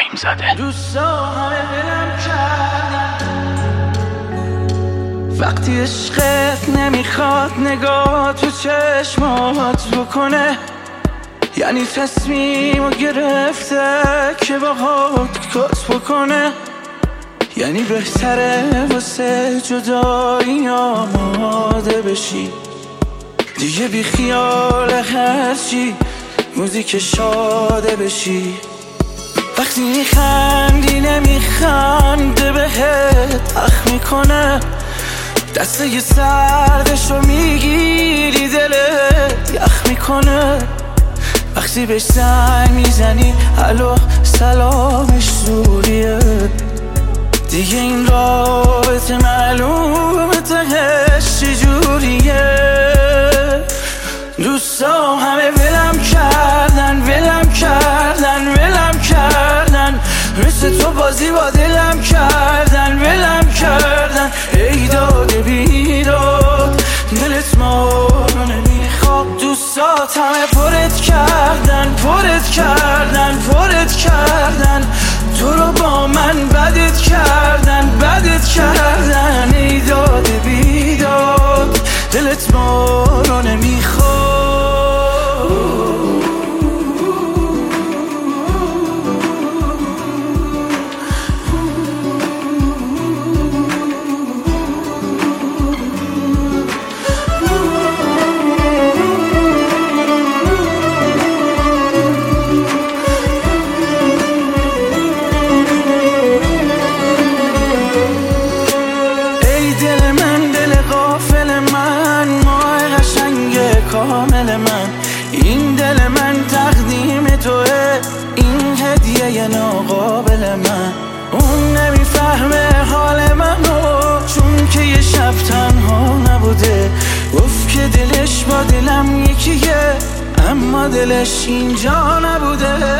ریم زده. دوستا همه دلم کردن وقتی عشقت نمیخواد نگاه تو چشمات بکنه، یعنی تصمیمو گرفته که باهات کات بکنه، یعنی بهتره واسه جدایی آماده بشی، دیگه بی خیال هرچی موزیک شاده بشی. وقتی میخندی نمیخنده بهت اخ میکنه، دسته ی سردشو میگیری دلت یخ میکنه. وقتی بهش زنگ میزنی الو سلامش زوریه، دیگه این رابطه معلومه تهش چجوریه. دوستا همه ولم کردن ولم کردن ولم کردن، مثل تو بازی با دلم کردن ولم کردن. ای داد بیداد دلت ما رو نمیخواد، دوستات همه پرت کردن پرت کردن پرت کردن، تو رو با من بدت کردن بدت کردن. ای داد بیداد دلت ما رو نمیخواد. کامل من این دل من تقدیم توه، این هدیه ناقابل من. اون نمیفهمه حال منو چون که یه شب تنها نبوده، گفت که دلش با دلم یکیه اما دلش اینجا نبوده.